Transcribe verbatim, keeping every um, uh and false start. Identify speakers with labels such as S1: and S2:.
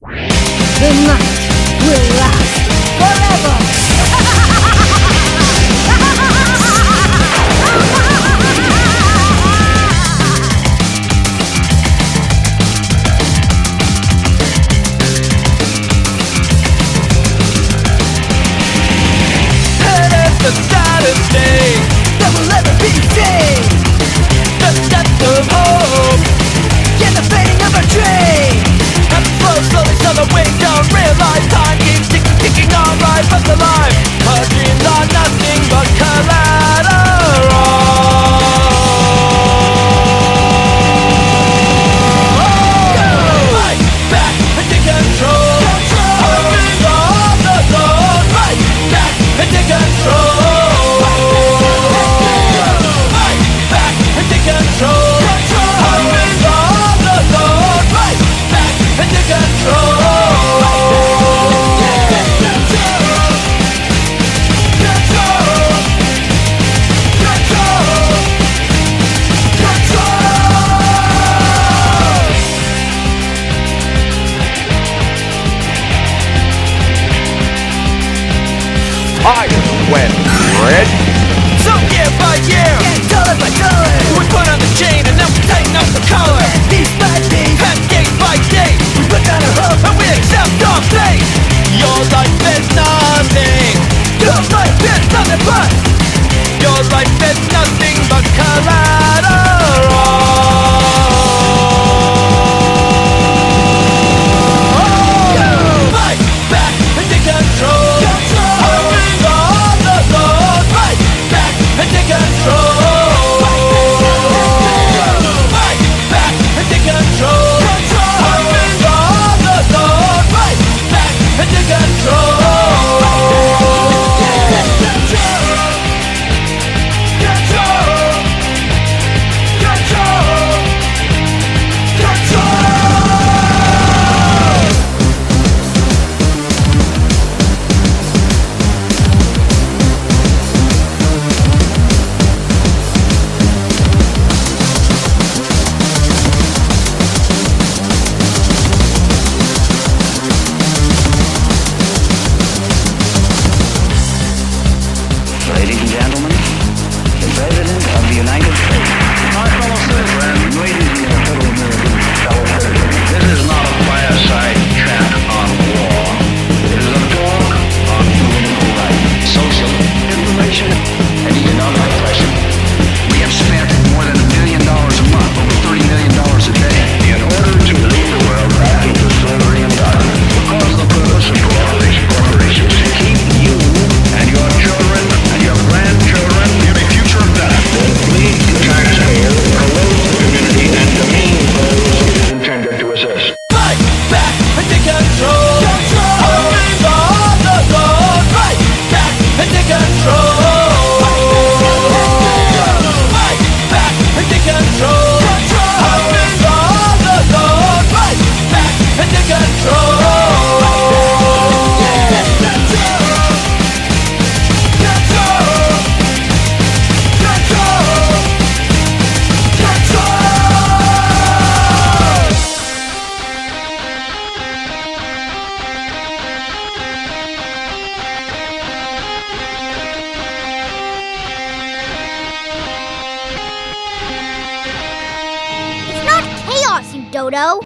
S1: The night will last forever!
S2: And it's the saddest day
S1: That will ever be seen!
S2: the death of hope.
S1: Yeah, the fading of a dream!
S2: And slow, slowly, so that we don't realize time keeps ticking, ticking on right past the line. Our dreams are nothing but collateral. Fight back and take control. Our dreams are off the zone. Fight back and take control. Fight back and take control. Our dreams are off the zone. Fight back and take control.
S3: Fire when red.
S2: So year by year,
S1: Yeah, dollar by dollar!
S2: we put on the chain and now we tighten up the collar.
S1: Piece by piece,
S2: And day by day,
S1: we put down our hope,
S2: and we accept our fate. Your life is nothing.
S1: your life is nothing but
S2: Your life is nothing but collateral. Fight back and take control. Our dreams are off the zone. Fight back and take control. Fight back and take control. Our dreams are off the zone. Fight back and take control.
S4: Ladies and gentlemen, the President of the United States. My fellow citizens, ladies and gentlemen, fellow citizens, this is not a fireside chat on war. It is a talk on political rights, social information, and economic oppression. We have spent more than a billion dollars a month, over thirty million dollars a day, in order to lead the world back into slavery and darkness. Because the purpose of all these corporations is to keep you and your children and your grandchildren in a future of death. Bleed the taxpayer, corrode the community, and demean those it is intended to assist.
S2: Fight back and take control. Our dreams are off the zone. Fight back and take control. Fight back and take control. Our dreams are off the zone. Fight back and take control.
S1: It's not chaos, you dodo!